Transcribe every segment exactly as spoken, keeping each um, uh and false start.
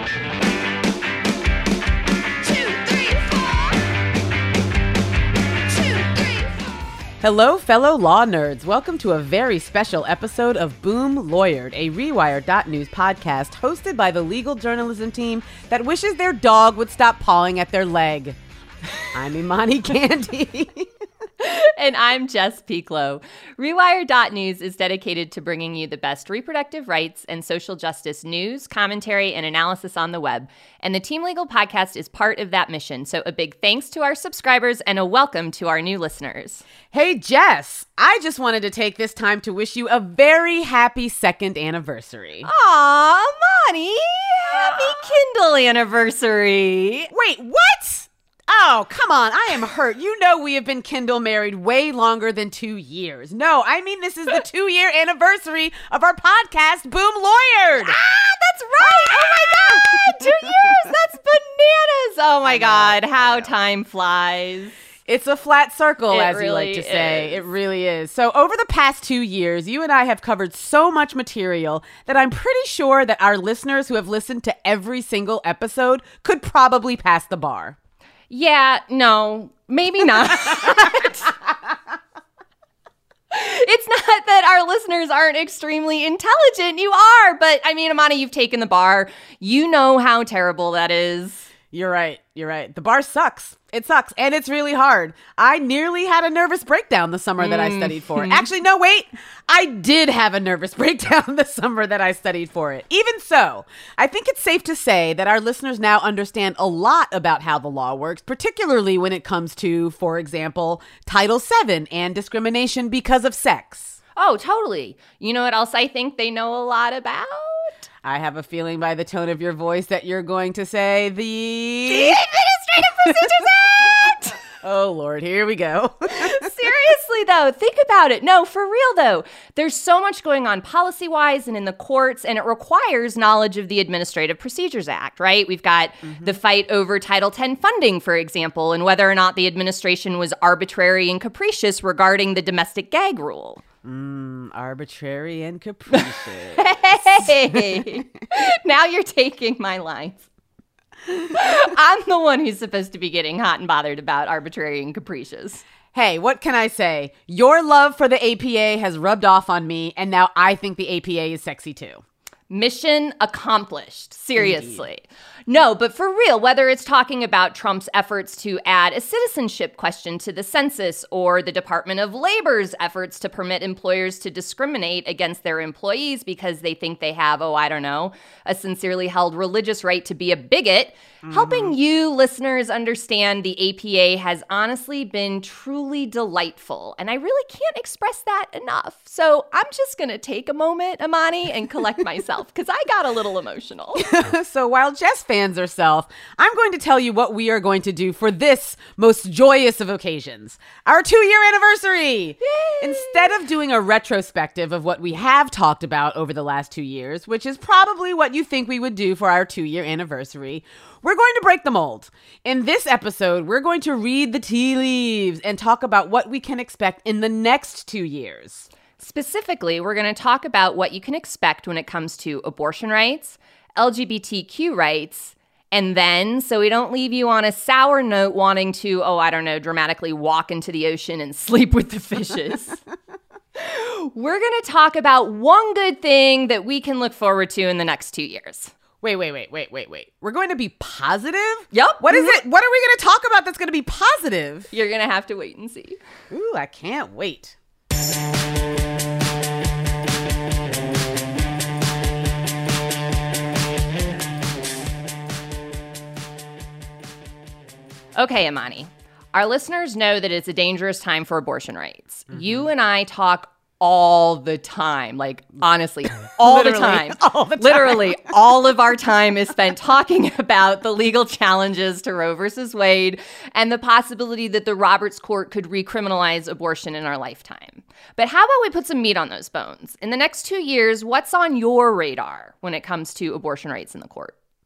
Hello, fellow law nerds. Welcome to a very special episode of Boom Lawyered, a Rewire dot news podcast hosted by the legal journalism team that wishes their dog would stop pawing at their leg. I'm Imani Candy. And I'm Jess Pieklo. Rewire dot news is dedicated to bringing you the best reproductive rights and social justice news, commentary, and analysis on the web. And the Team Legal podcast is part of that mission. So a big thanks to our subscribers and a welcome to our new listeners. Hey, Jess, I just wanted to take this time to wish you a very happy second anniversary. Aw, Monty, happy Kindle anniversary. Wait, what? Oh, come on. I am hurt. You know we have been Kindle married way longer than two years. No, I mean this is the two-year anniversary of our podcast, Boom Lawyered. Ah, that's right. Oh, my God. Two years. That's bananas. Oh, my God. How time flies. It's a flat circle, it as really you like to say. Is. It really is. So over the past two years, you and I have covered so much material that I'm pretty sure that our listeners who have listened to every single episode could probably pass the bar. Yeah, no, maybe not. It's not that our listeners aren't extremely intelligent. You are. But I mean, Imani, you've taken the bar. You know how terrible that is. You're right. You're right. The bar sucks. It sucks. And it's really hard. I nearly had a nervous breakdown the summer that I studied for it. Actually, no, wait. I did have a nervous breakdown the summer that I studied for it. Even so, I think it's safe to say that our listeners now understand a lot about how the law works, particularly when it comes to, for example, Title seven and discrimination because of sex. Oh, totally. You know what else I think they know a lot about? I have a feeling by the tone of your voice that you're going to say the... The Administrative Procedures Act! Oh, Lord, here we go. Seriously, though, think about it. No, for real, though. There's so much going on policy-wise and in the courts, and it requires knowledge of the Administrative Procedures Act, right? We've got mm-hmm. the fight over Title ten funding, for example, and whether or not the administration was arbitrary and capricious regarding the domestic gag rule. Mm, arbitrary and capricious. Hey, now you're taking my lines. I'm the one who's supposed to be getting hot and bothered about arbitrary and capricious. Hey, what can I say? Your love for the A P A has rubbed off on me, and now I think the A P A is sexy too. Mission accomplished. Seriously. Indeed. No, but for real, whether it's talking about Trump's efforts to add a citizenship question to the census or the Department of Labor's efforts to permit employers to discriminate against their employees because they think they have, oh, I don't know, a sincerely held religious right to be a bigot, mm-hmm. helping you listeners understand the A P A has honestly been truly delightful. And I really can't express that enough. So I'm just going to take a moment, Imani, and collect myself because I got a little emotional. So while Jess fans herself, I'm going to tell you what we are going to do for this most joyous of occasions, our two-year anniversary. Yay! Instead of doing a retrospective of what we have talked about over the last two years, which is probably what you think we would do for our two-year anniversary, we're going to break the mold. In this episode, we're going to read the tea leaves and talk about what we can expect in the next two years. Specifically, we're going to talk about what you can expect when it comes to abortion rights, L G B T Q rights, and then, so we don't leave you on a sour note wanting to, oh, I don't know, dramatically walk into the ocean and sleep with the fishes. We're going to talk about one good thing that we can look forward to in the next two years. Wait, wait, wait, wait, wait, wait. We're going to be positive? Yep. What is it? What are we going to talk about that's going to be positive? You're going to have to wait and see. Ooh, I can't wait. Okay, Imani. Our listeners know that it's a dangerous time for abortion rights. Mm-hmm. You and I talk all the time, like honestly, all the time. All the time. Literally, all of our time is spent talking about the legal challenges to Roe versus Wade and the possibility that the Roberts Court could recriminalize abortion in our lifetime. But how about we put some meat on those bones? In the next two years, what's on your radar when it comes to abortion rights in the court?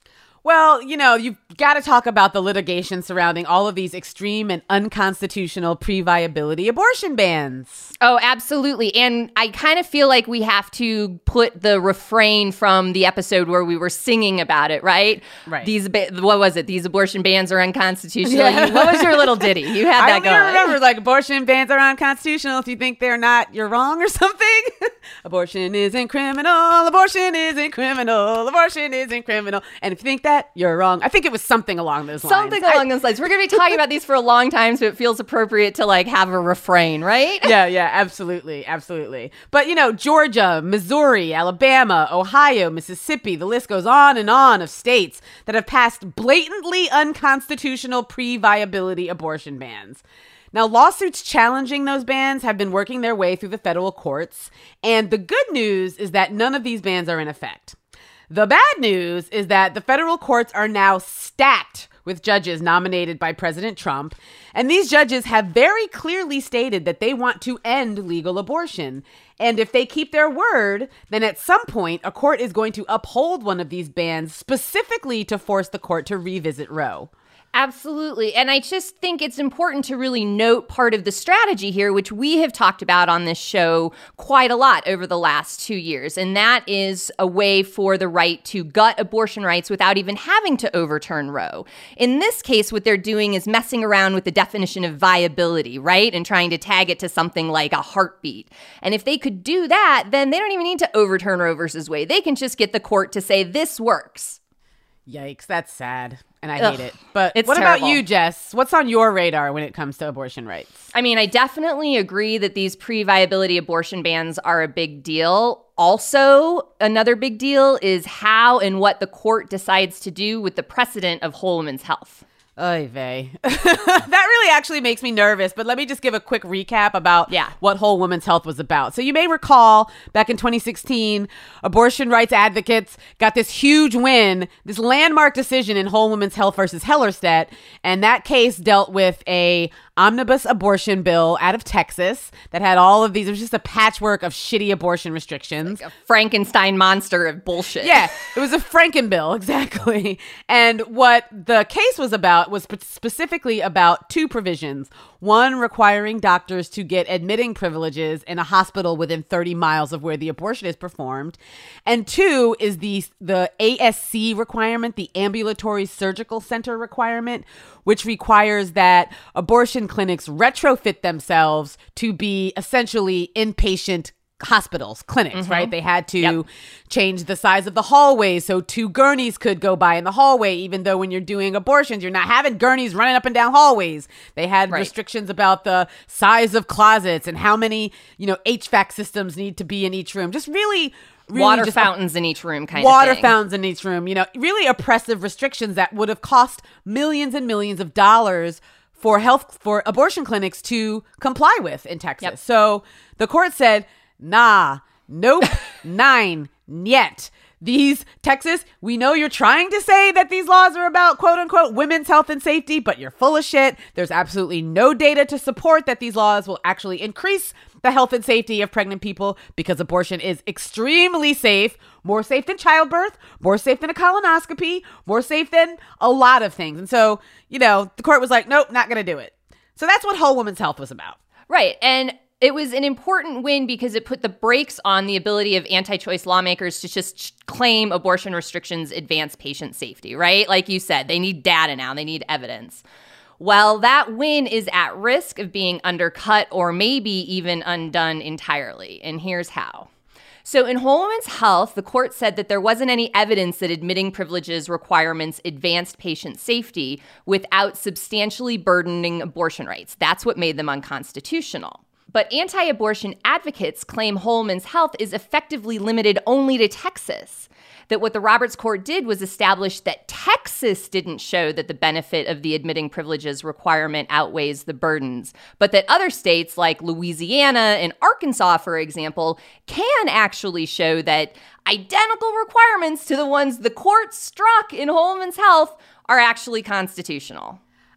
Well, you know, you've got to talk about the litigation surrounding all of these extreme and unconstitutional pre-viability abortion bans. Oh, absolutely. And I kind of feel like we have to put the refrain from the episode where we were singing about it, right? Right. These, ba- what was it? These abortion bans are unconstitutional. Yeah. You, what was your little ditty? You had that I going. I remember, like, abortion bans are unconstitutional. If you think they're not, you're wrong or something. Abortion isn't criminal. Abortion isn't criminal. Abortion isn't criminal. And if you think that, you're wrong. I think it was something along those lines. Something along I, those lines. We're going to be talking about these for a long time, so it feels appropriate to like have a refrain, right? Yeah, yeah, absolutely, absolutely. But, you know, Georgia, Missouri, Alabama, Ohio, Mississippi, the list goes on and on of states that have passed blatantly unconstitutional pre-viability abortion bans. Now, lawsuits challenging those bans have been working their way through the federal courts, and the good news is that none of these bans are in effect. The bad news is that the federal courts are now stacked with judges nominated by President Trump, and these judges have very clearly stated that they want to end legal abortion. And if they keep their word, then at some point, a court is going to uphold one of these bans specifically to force the court to revisit Roe. Absolutely. And I just think it's important to really note part of the strategy here, which we have talked about on this show quite a lot over the last two years. And that is a way for the right to gut abortion rights without even having to overturn Roe. In this case, what they're doing is messing around with the definition of viability, right? And trying to tag it to something like a heartbeat. And if they could do that, then they don't even need to overturn Roe versus Wade. They can just get the court to say this works. Yikes, that's sad. And I Ugh, hate it. But it's what terrible. about you, Jess? What's on your radar when it comes to abortion rights? I mean, I definitely agree that these pre-viability abortion bans are a big deal. Also, another big deal is how and what the court decides to do with the precedent of Whole Woman's Health. Oy vey. That really actually makes me nervous, but let me just give a quick recap about yeah. what Whole Woman's Health was about. So you may recall back in twenty sixteen, abortion rights advocates got this huge win, this landmark decision in Whole Woman's Health versus Hellerstedt, and that case dealt with a omnibus abortion bill out of Texas that had all of these. It was just a patchwork of shitty abortion restrictions. Like a Frankenstein monster of bullshit. Yeah, it was a Franken bill, exactly. And what the case was about was specifically about two provisions. One requiring doctors to get admitting privileges in a hospital within thirty miles of where the abortion is performed. And two is the, the A S C requirement, the ambulatory surgical center requirement, which requires that abortion clinics retrofit themselves to be essentially inpatient hospitals, clinics, mm-hmm. right? They had to yep. change the size of the hallways so two gurneys could go by in the hallway, even though when you're doing abortions, you're not having gurneys running up and down hallways. They had right. restrictions about the size of closets and how many, you know, H V A C systems need to be in each room. Just really... Really water just fountains in each room kind water of thing. Water fountains in each room. You know, really oppressive restrictions that would have cost millions and millions of dollars for health, for abortion clinics to comply with in Texas. Yep. So the court said, nah, nope, nine, yet. These, Texas, we know you're trying to say that these laws are about, quote unquote, women's health and safety, but you're full of shit. There's absolutely no data to support that these laws will actually increase the health and safety of pregnant people, because abortion is extremely safe, more safe than childbirth, more safe than a colonoscopy, more safe than a lot of things. And so, you know, the court was like, nope, not going to do it. So that's what Whole Woman's Health was about. Right. And it was an important win because it put the brakes on the ability of anti-choice lawmakers to just claim abortion restrictions advance patient safety, right? Like you said, they need data now. They need evidence. Well, that win is at risk of being undercut or maybe even undone entirely. And here's how. So in Whole Woman's Health, the court said that there wasn't any evidence that admitting privileges requirements advanced patient safety without substantially burdening abortion rights. That's what made them unconstitutional. But anti-abortion advocates claim Whole Woman's Health is effectively limited only to Texas. That what the Roberts Court did was establish that Texas didn't show that the benefit of the admitting privileges requirement outweighs the burdens, but that other states like Louisiana and Arkansas, for example, can actually show that identical requirements to the ones the court struck in Whole Woman's Health are actually constitutional.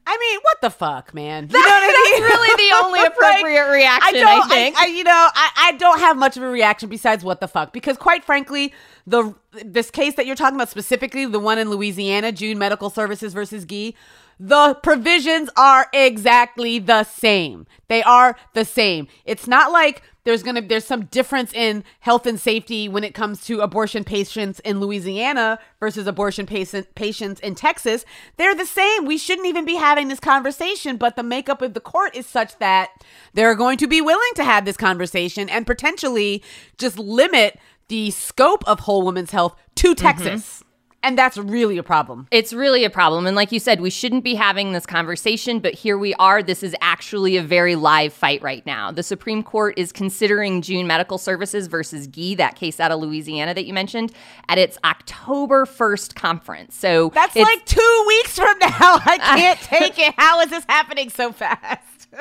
I mean, what the fuck, man? You That, know what I mean? That's really the only appropriate like, reaction, I, I, don't, think. I, I, you know, I, I don't have much of a reaction besides what the fuck, because quite frankly, the this case that you're talking about specifically, the one in Louisiana, June Medical Services versus Gee, the provisions are exactly the same. They are the same. It's not like there's gonna there's some difference in health and safety when it comes to abortion patients in Louisiana versus abortion patient, patients in Texas. They're the same. We shouldn't even be having this conversation, but the makeup of the court is such that they're going to be willing to have this conversation and potentially just limit the scope of Whole Woman's Health to Texas. Mm-hmm. And that's really a problem. It's really a problem. And like you said, we shouldn't be having this conversation, but here we are. This is actually a very live fight right now. The Supreme Court is considering June Medical Services versus Gee, that case out of Louisiana that you mentioned, at its October first conference. So that's like two weeks from now. I can't take it. How is this happening so fast?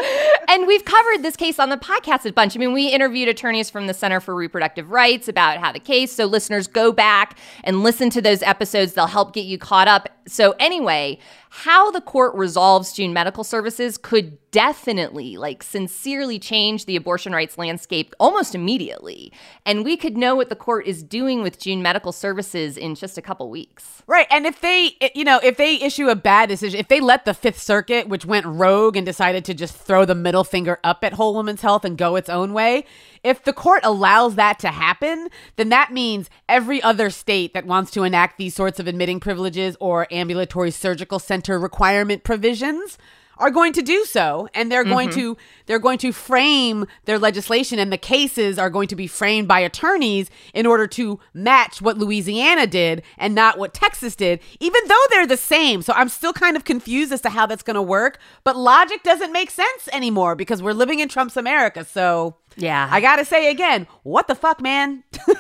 And we've covered this case on the podcast a bunch. I mean, we interviewed attorneys from the Center for Reproductive Rights about how the case. So listeners, go back and listen to those episodes. They'll help get you caught up. So anyway, how the court resolves June Medical Services could definitely, like, sincerely change the abortion rights landscape almost immediately. And we could know what the court is doing with June Medical Services in just a couple weeks. Right. And if they, you know, if they issue a bad decision, if they let the Fifth Circuit, which went rogue and decided to just throw the middle finger up at Whole Woman's Health and go its own way, if the court allows that to happen, then that means every other state that wants to enact these sorts of admitting privileges or ambulatory surgical center requirement provisions are going to do so, and they're going mm-hmm. to they're going to frame their legislation, and the cases are going to be framed by attorneys in order to match what Louisiana did and not what Texas did, even though they're the same. So I'm still kind of confused as to how that's going to work, but logic doesn't make sense anymore because we're living in Trump's America. So yeah, I gotta say again, what the fuck, man?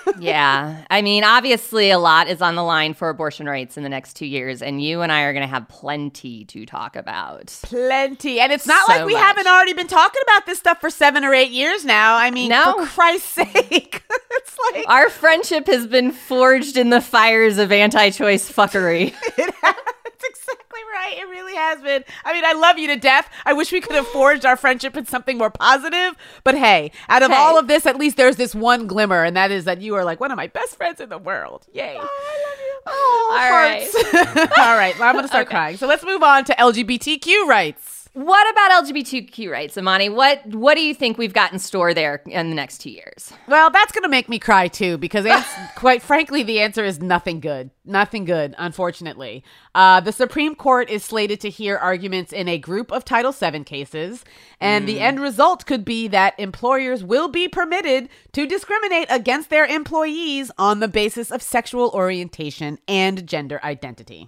Yeah, I mean, obviously a lot is on the line for abortion rights in the next two years, and you and I are going to have plenty to talk about. Plenty. And it's not so like we much. haven't already been talking about this stuff for seven or eight years now. I mean, no. for Christ's sake. It's like our friendship has been forged in the fires of anti-choice fuckery. It has. That's exactly right. It really has been. I mean, I love you to death. I wish we could have forged our friendship in something more positive. But hey, out of hey. all of this, at least there's this one glimmer, and that is that you are like one of my best friends in the world. Yay. Oh, I love you. Oh, all right. All right. Well, I'm going to start okay. crying. So let's move on to L G B T Q rights. What about L G B T Q rights, Imani? What what do you think we've got in store there in the next two years? Well, that's going to make me cry, too, because quite frankly, the answer is nothing good. Nothing good, unfortunately. Uh, the Supreme Court is slated to hear arguments in a group of Title seven cases, and mm. the end result could be that employers will be permitted to discriminate against their employees on the basis of sexual orientation and gender identity.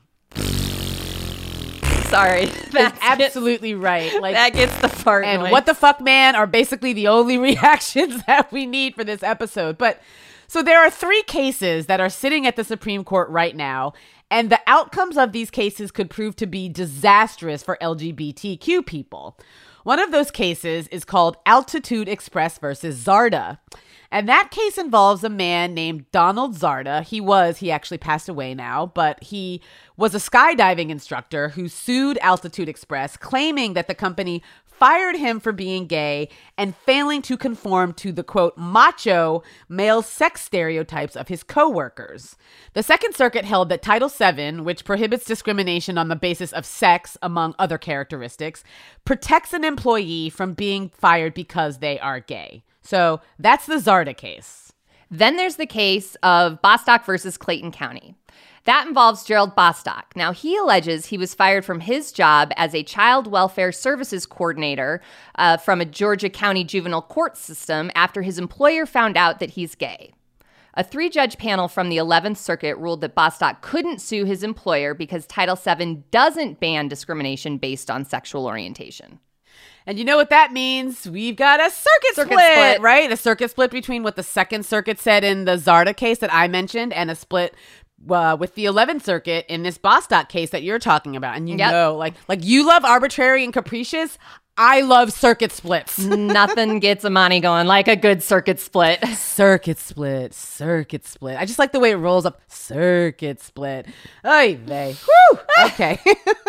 Sorry. That's absolutely right. Like that gets the fart And noise. what the fuck, man, are basically the only reactions that we need for this episode. But so there are three cases that are sitting at the Supreme Court right now, and the outcomes of these cases could prove to be disastrous for L G B T Q people. One of those cases is called Altitude Express versus Zarda. And that case involves a man named Donald Zarda. He was, he actually passed away now, but he was a skydiving instructor who sued Altitude Express, claiming that the company fired him for being gay and failing to conform to the, quote, macho male sex stereotypes of his coworkers. The Second Circuit held that Title seven, which prohibits discrimination on the basis of sex, among other characteristics, protects an employee from being fired because they are gay. So that's the Zarda case. Then there's the case of Bostock versus Clayton County. That involves Gerald Bostock. Now, he alleges he was fired from his job as a child welfare services coordinator uh, from a Georgia County juvenile court system after his employer found out that he's gay. A three-judge panel from the eleventh Circuit ruled that Bostock couldn't sue his employer because Title seven doesn't ban discrimination based on sexual orientation. And you know what that means? We've got a circuit, circuit split, split, right? A circuit split between what the Second Circuit said in the Zarda case that I mentioned and a split uh, with the eleventh Circuit in this Bostock case that you're talking about. And you yep. know, like, like you love arbitrary and capricious. I love circuit splits. Nothing gets Amani going like a good circuit split. Circuit split, circuit split. I just like the way it rolls up. Circuit split. Oy vey. Woo! Okay.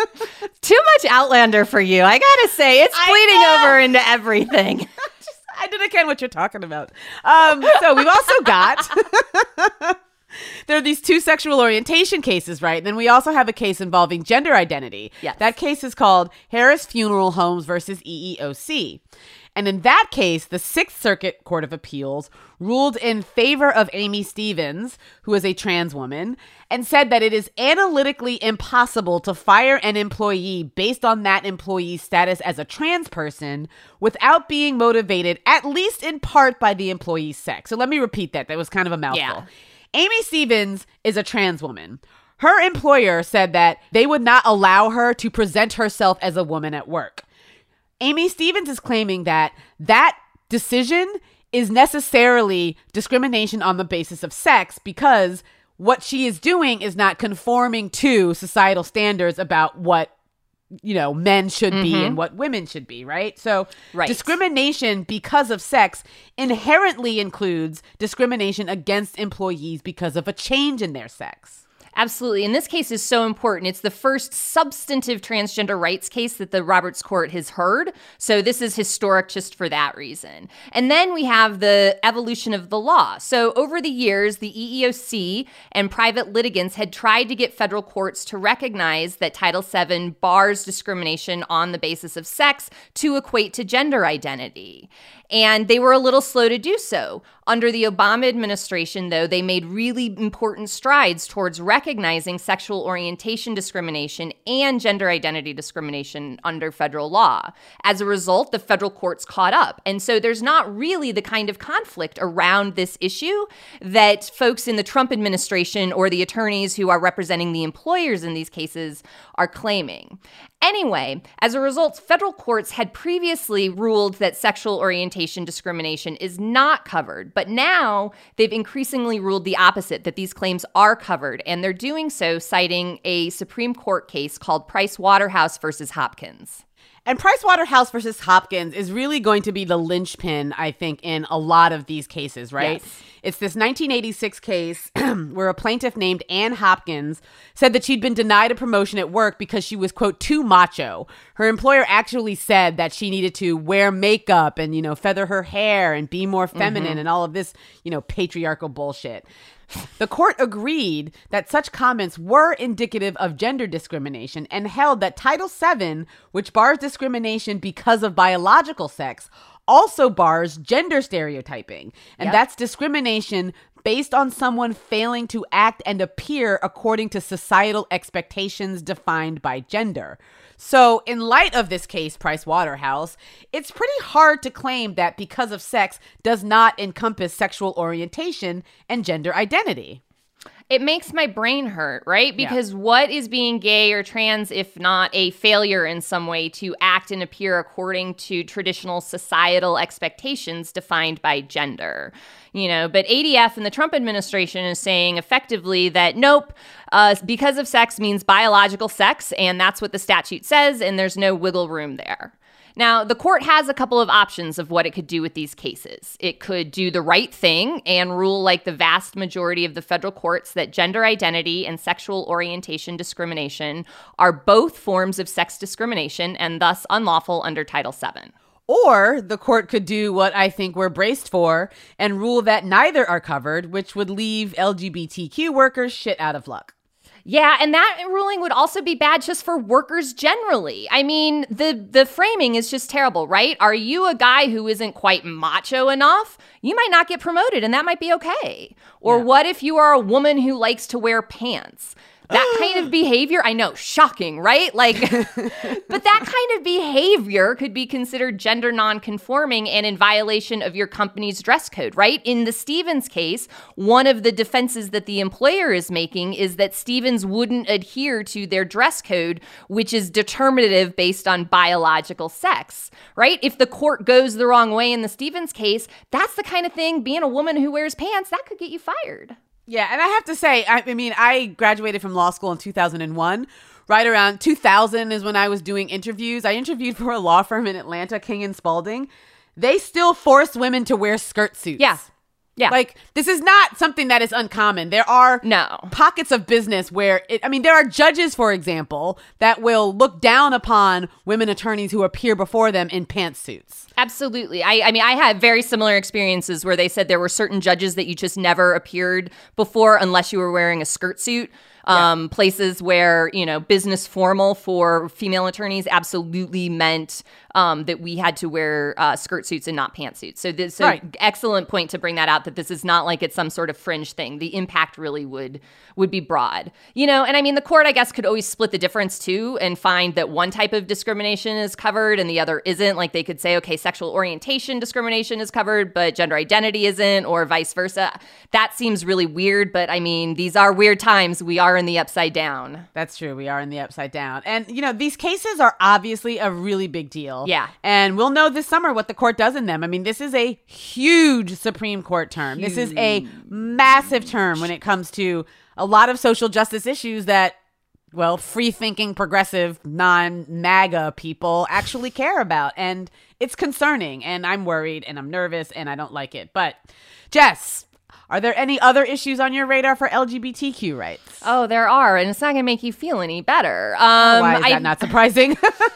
Too much Outlander for you. I gotta say, it's bleeding over into everything. Just, I didn't understand what you're talking about. Um, so we've also got... There are these two sexual orientation cases, right? And then we also have a case involving gender identity. Yes. That case is called Harris Funeral Homes versus E E O C. And in that case, the Sixth Circuit Court of Appeals ruled in favor of Amy Stevens, who is a trans woman, and said that it is analytically impossible to fire an employee based on that employee's status as a trans person without being motivated, at least in part, by the employee's sex. So let me repeat that. That was kind of a mouthful. Yeah. Amy Stevens is a trans woman. Her employer said that they would not allow her to present herself as a woman at work. Amy Stevens is claiming that that decision is necessarily discrimination on the basis of sex because what she is doing is not conforming to societal standards about what, you know, men should be Mm-hmm. and what women should be, right? So Right. discrimination because of sex inherently includes discrimination against employees because of a change in their sex. Absolutely. And this case is so important. It's the first substantive transgender rights case that the Roberts Court has heard. So this is historic just for that reason. And then we have the evolution of the law. So over the years, the E E O C and private litigants had tried to get federal courts to recognize that Title seven bars discrimination on the basis of sex to equate to gender identity. And they were a little slow to do so. Under the Obama administration, though, they made really important strides towards recognizing sexual orientation discrimination and gender identity discrimination under federal law. As a result, the federal courts caught up. And so there's not really the kind of conflict around this issue that folks in the Trump administration or the attorneys who are representing the employers in these cases are claiming. Anyway, as a result, federal courts had previously ruled that sexual orientation discrimination is not covered, but now they've increasingly ruled the opposite, that these claims are covered, and they're doing so citing a Supreme Court case called Price Waterhouse versus Hopkins. And Price Waterhouse versus Hopkins is really going to be the linchpin, I think, in a lot of these cases, right? Yes. It's this nineteen eighty-six case where a plaintiff named Ann Hopkins said that she'd been denied a promotion at work because she was, quote, too macho. Her employer actually said that she needed to wear makeup and, you know, feather her hair and be more feminine mm-hmm. and all of this, you know, patriarchal bullshit. The court agreed that such comments were indicative of gender discrimination and held that Title seven, which bars discrimination because of biological sex, also bars gender stereotyping. And yep. that's discrimination based on someone failing to act and appear according to societal expectations defined by gender. So in light of this case, Price Waterhouse, it's pretty hard to claim that because of sex does not encompass sexual orientation and gender identity. It makes my brain hurt, right? Because yeah. what is being gay or trans if not a failure in some way to act and appear according to traditional societal expectations defined by gender? You know, but A D F and the Trump administration is saying effectively that nope, uh, because of sex means biological sex, and that's what the statute says, and there's no wiggle room there. Now, the court has a couple of options of what it could do with these cases. It could do the right thing and rule like the vast majority of the federal courts that gender identity and sexual orientation discrimination are both forms of sex discrimination and thus unlawful under Title seven. Or the court could do what I think we're braced for and rule that neither are covered, which would leave L G B T Q workers shit out of luck. Yeah, and that ruling would also be bad just for workers generally. I mean, the the framing is just terrible, right? Are you a guy who isn't quite macho enough? You might not get promoted, and that might be okay. Or yeah. what if you are a woman who likes to wear pants? That kind of behavior, I know, shocking, right? Like, but that kind of behavior could be considered gender nonconforming and in violation of your company's dress code, right? In the Stevens case, one of the defenses that the employer is making is that Stevens wouldn't adhere to their dress code, which is determinative based on biological sex, right? If the court goes the wrong way in the Stevens case, that's the kind of thing, being a woman who wears pants, that could get you fired. Yeah, and I have to say, I, I mean, I graduated from law school in two thousand one. Right around two thousand is when I was doing interviews. I interviewed for a law firm in Atlanta, King and Spalding. They still force women to wear skirt suits. Yeah. Yeah. Like, this is not something that is uncommon. There are no. pockets of business where, it, I mean, there are judges, for example, that will look down upon women attorneys who appear before them in pantsuits. Absolutely. I, I mean, I had very similar experiences where they said there were certain judges that you just never appeared before unless you were wearing a skirt suit. Um, yeah. Places where, you know, business formal for female attorneys absolutely meant um, that we had to wear uh, skirt suits and not pantsuits. So this is right. an excellent point to bring that out, that this is not like it's some sort of fringe thing. The impact really would would be broad. You know, and I mean, the court, I guess, could always split the difference, too, and find that one type of discrimination is covered and the other isn't. Like they could say, okay, sexual orientation discrimination is covered, but gender identity isn't, or vice versa. That seems really weird, but I mean, these are weird times. We are in the upside down. That's true. We are in the upside down. And, you know, these cases are obviously a really big deal. Yeah. And we'll know this summer what the court does in them. I mean, this is a huge Supreme Court term. Huge. This is a massive term when it comes to a lot of social justice issues that, well, free-thinking, progressive, non-MAGA people actually care about. And it's concerning. And I'm worried and I'm nervous and I don't like it. But, Jess, are there any other issues on your radar for L G B T Q rights? Oh, there are, and it's not going to make you feel any better. Um, Why is that I, not surprising?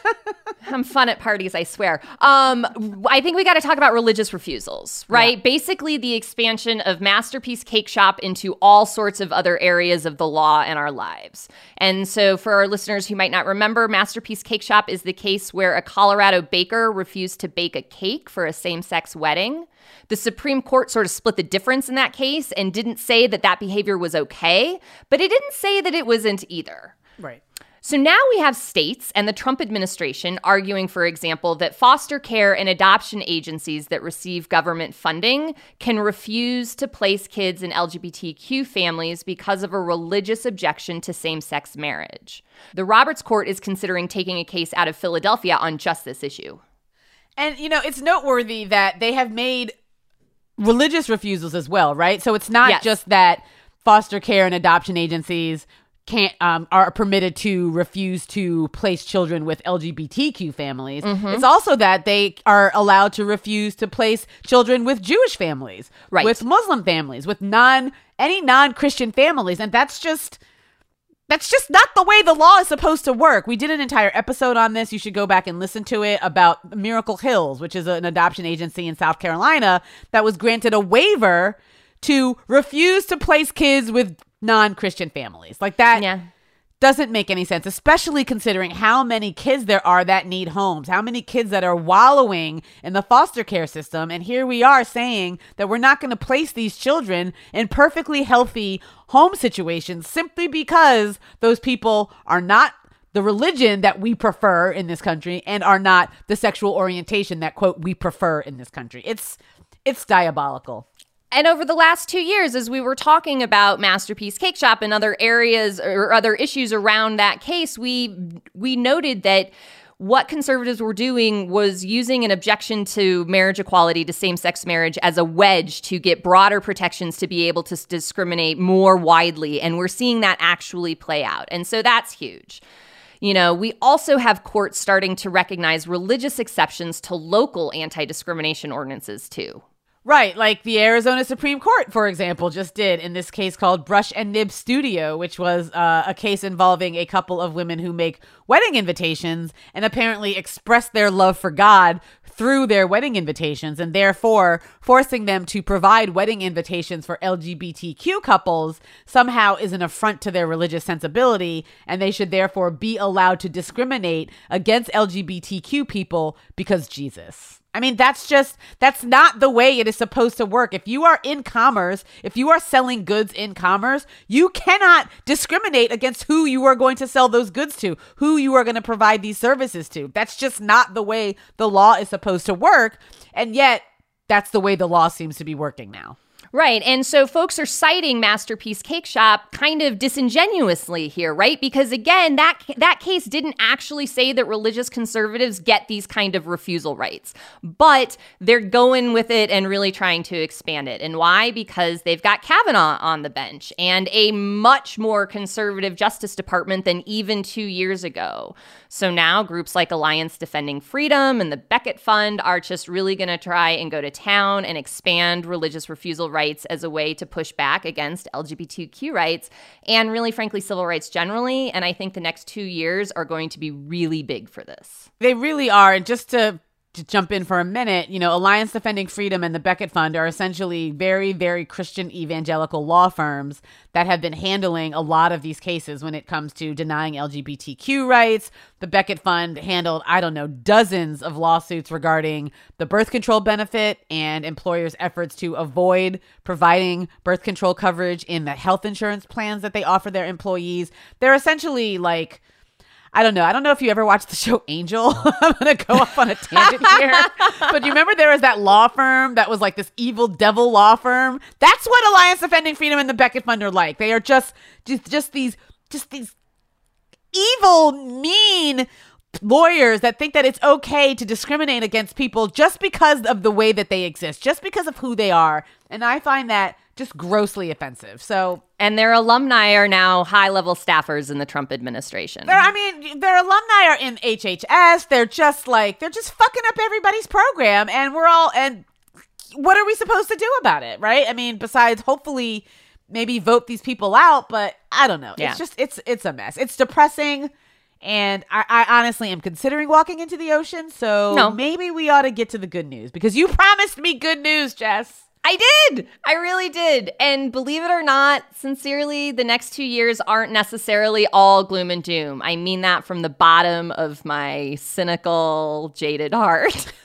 I'm fun at parties, I swear. Um, I think we got to talk about religious refusals, right? Yeah. Basically, the expansion of Masterpiece Cake Shop into all sorts of other areas of the law in our lives. And so for our listeners who might not remember, Masterpiece Cake Shop is the case where a Colorado baker refused to bake a cake for a same-sex wedding. The Supreme Court sort of split the difference in that case and didn't say that that behavior was okay, but it didn't say that it wasn't either. Right. So now we have states and the Trump administration arguing, for example, that foster care and adoption agencies that receive government funding can refuse to place kids in L G B T Q families because of a religious objection to same-sex marriage. The Roberts Court is considering taking a case out of Philadelphia on just this issue. And, you know, it's noteworthy that they have made religious refusals as well, right? So it's not yes. just that foster care and adoption agencies can't um, are permitted to refuse to place children with L G B T Q families. Mm-hmm. It's also that they are allowed to refuse to place children with Jewish families, right. with Muslim families, with non any non-Christian families, and that's just that's just not the way the law is supposed to work. We did an entire episode on this. You should go back and listen to it, about Miracle Hills, which is an adoption agency in South Carolina that was granted a waiver to refuse to place kids with non-Christian families. Like that yeah. doesn't make any sense, especially considering how many kids there are that need homes, how many kids that are wallowing in the foster care system. And here we are saying that we're not going to place these children in perfectly healthy home situations simply because those people are not the religion that we prefer in this country and are not the sexual orientation that, quote, we prefer in this country. It's it's diabolical. And over the last two years, as we were talking about Masterpiece Cake Shop and other areas or other issues around that case, we we noted that what conservatives were doing was using an objection to marriage equality, to same-sex marriage, as a wedge to get broader protections to be able to discriminate more widely. And we're seeing that actually play out. And so that's huge. You know, we also have courts starting to recognize religious exceptions to local anti-discrimination ordinances, too. Right, like the Arizona Supreme Court, for example, just did in this case called Brush and Nib Studio, which was uh, a case involving a couple of women who make wedding invitations and apparently express their love for God through their wedding invitations, and therefore forcing them to provide wedding invitations for L G B T Q couples somehow is an affront to their religious sensibility, and they should therefore be allowed to discriminate against L G B T Q people because Jesus. I mean, that's just, that's not the way it is supposed to work. If you are in commerce, if you are selling goods in commerce, you cannot discriminate against who you are going to sell those goods to, who you are going to provide these services to. That's just not the way the law is supposed to work. And yet, that's the way the law seems to be working now. Right. And so folks are citing Masterpiece Cake Shop kind of disingenuously here, right? Because again, that that case didn't actually say that religious conservatives get these kind of refusal rights, but they're going with it and really trying to expand it. And why? Because they've got Kavanaugh on the bench and a much more conservative Justice Department than even two years ago. So now groups like Alliance Defending Freedom and the Becket Fund are just really going to try and go to town and expand religious refusal rights as a way to push back against L G B T Q rights and really, frankly, civil rights generally. And I think the next two years are going to be really big for this. They really are. And just to To jump in for a minute, you know, Alliance Defending Freedom and the Becket Fund are essentially very, very Christian evangelical law firms that have been handling a lot of these cases when it comes to denying L G B T Q rights. The Becket Fund handled, I don't know, dozens of lawsuits regarding the birth control benefit and employers' efforts to avoid providing birth control coverage in the health insurance plans that they offer their employees. They're essentially like, I don't know. I don't know if you ever watched the show Angel. I'm going to go off on a tangent here. But you remember there was that law firm that was like this evil devil law firm? That's what Alliance Defending Freedom and the Becket Fund are like. They are just just, just these just these evil, mean lawyers that think that it's okay to discriminate against people just because of the way that they exist, just because of who they are. And I find that just grossly offensive. So, and their alumni are now high-level staffers in the Trump administration. I mean, their alumni are in H H S. They're just like, they're just fucking up everybody's program. And we're all, and what are we supposed to do about it, right? I mean, besides hopefully maybe vote these people out, but I don't know. Yeah. It's just, it's, it's a mess. It's depressing. And I, I honestly am considering walking into the ocean. So no. maybe we ought to get to the good news because you promised me good news, Jess. I did. I really did. And believe it or not, sincerely, the next two years aren't necessarily all gloom and doom. I mean that from the bottom of my cynical, jaded heart.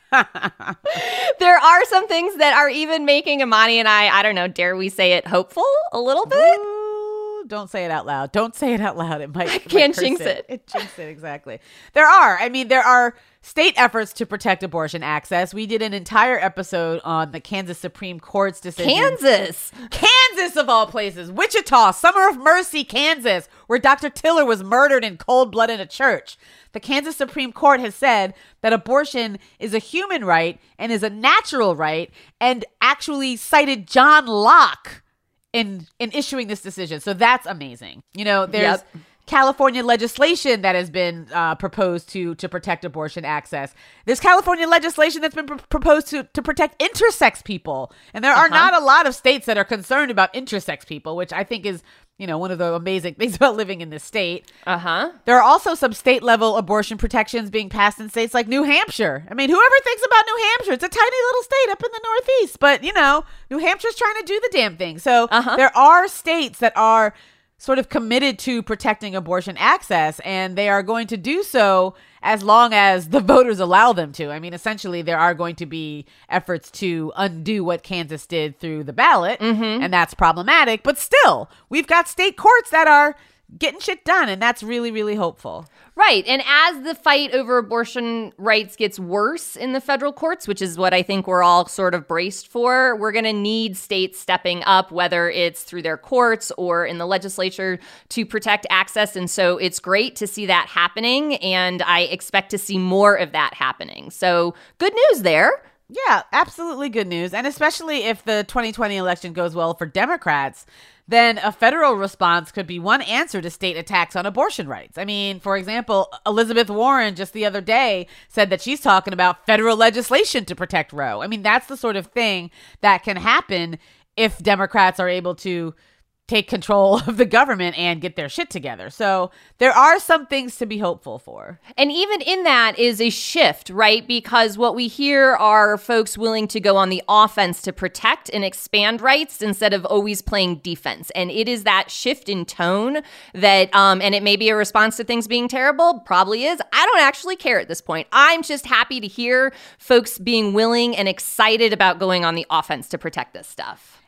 There are some things that are even making Imani and I, I don't know, dare we say it, hopeful a little bit? Ooh, don't say it out loud. Don't say it out loud. It might. I can't might jinx it. it. It jinx it, exactly. There are. I mean, there are state efforts to protect abortion access. We did an entire episode on the Kansas Supreme Court's decision. Kansas! Kansas, of all places. Wichita, Summer of Mercy, Kansas, where Doctor Tiller was murdered in cold blood in a church. The Kansas Supreme Court has said that abortion is a human right and is a natural right, and actually cited John Locke in, in issuing this decision. So that's amazing. You know, there's... Yep. California legislation that has been uh, proposed to to protect abortion access. There's California legislation that's been pr- proposed to to protect intersex people. And there are uh-huh. not a lot of states that are concerned about intersex people, which I think is, you know, one of the amazing things about living in this state. Uh-huh. There are also some state level abortion protections being passed in states like New Hampshire. I mean, whoever thinks about New Hampshire, it's a tiny little state up in the Northeast, but you know, New Hampshire's trying to do the damn thing. So uh-huh. there are states that are sort of committed to protecting abortion access, and they are going to do so as long as the voters allow them to. I mean, essentially, there are going to be efforts to undo what Kansas did through the ballot, mm-hmm. and that's problematic. But still, we've got state courts that are getting shit done, and that's really, really hopeful. Right. And as the fight over abortion rights gets worse in the federal courts, which is what I think we're all sort of braced for, we're going to need states stepping up, whether it's through their courts or in the legislature, to protect access. And so it's great to see that happening, and I expect to see more of that happening. So good news there. Yeah, absolutely good news. And especially if the twenty twenty election goes well for Democrats, then a federal response could be one answer to state attacks on abortion rights. I mean, for example, Elizabeth Warren just the other day said that she's talking about federal legislation to protect Roe. I mean, that's the sort of thing that can happen if Democrats are able to take control of the government and get their shit together. So there are some things to be hopeful for. And even in that is a shift, right? Because what we hear are folks willing to go on the offense to protect and expand rights instead of always playing defense. And it is that shift in tone that, um, and it may be a response to things being terrible, probably is. I don't actually care at this point. I'm just happy to hear folks being willing and excited about going on the offense to protect this stuff.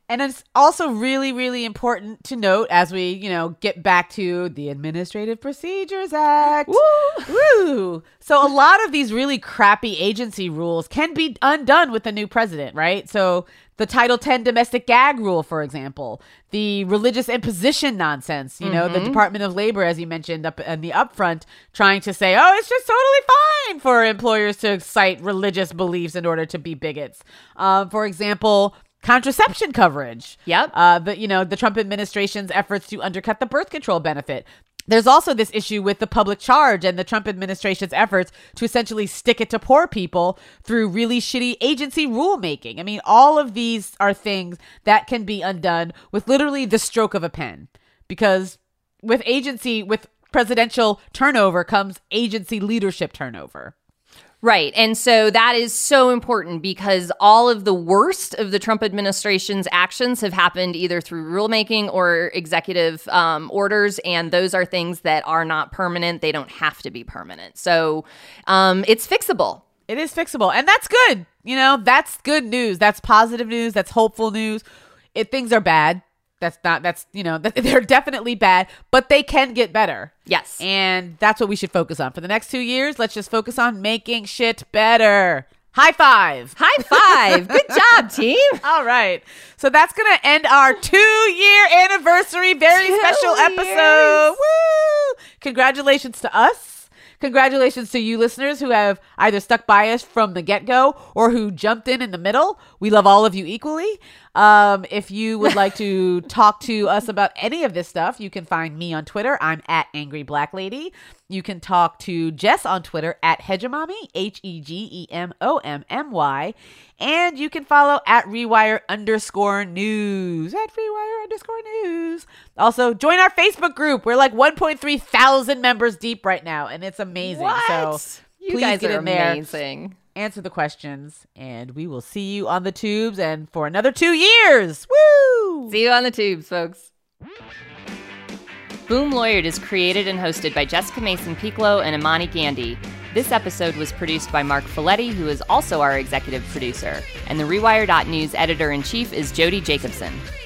And it's also really, really important to note as we, you know, get back to the Administrative Procedures Act. Woo! Woo! So a lot of these really crappy agency rules can be undone with the new president, right? So the Title ten domestic gag rule, for example, the religious imposition nonsense, you know, mm-hmm. the Department of Labor, as you mentioned up in the upfront, trying to say, oh, it's just totally fine for employers to cite religious beliefs in order to be bigots. Um, for example, contraception coverage. Yep. Uh, the, you know, the Trump administration's efforts to undercut the birth control benefit. There's also this issue with the public charge and the Trump administration's efforts to essentially stick it to poor people through really shitty agency rulemaking. I mean, all of these are things that can be undone with literally the stroke of a pen, because with agency, with presidential turnover comes agency leadership turnover. Right. And so that is so important because all of the worst of the Trump administration's actions have happened either through rulemaking or executive um, orders. And those are things that are not permanent. They don't have to be permanent. So um, it's fixable. It is fixable. And that's good. You know, that's good news. That's positive news. That's hopeful news. If things are bad, that's not, that's, you know, they're definitely bad, but they can get better. Yes. And that's what we should focus on. For the next two years, let's just focus on making shit better. High five. High five. Good job, team. All right. So that's going to end our two-year anniversary, very two special years. episode. Woo! Congratulations to us. Congratulations to you listeners who have either stuck by us from the get-go or who jumped in in the middle. We love all of you equally. Um, if you would like to talk to us about any of this stuff, you can find me on Twitter. I'm at Angry Black Lady. You can talk to Jess on Twitter at Hegemommy, H E G E M O M M Y. And you can follow at Rewire underscore news, at Rewire underscore news. Also, join our Facebook group. We're like one point three thousand members deep right now, and it's amazing. What? So you please guys get are in there, amazing. Answer the questions, and we will see you on the tubes and for another two years. Woo! See you on the tubes, folks. Boom Lawyered is created and hosted by Jessica Mason-Piccolo and Imani Gandhi. This episode was produced by Mark Folletti, who is also our executive producer, and the Rewire dot News editor-in-chief is Jody Jacobson.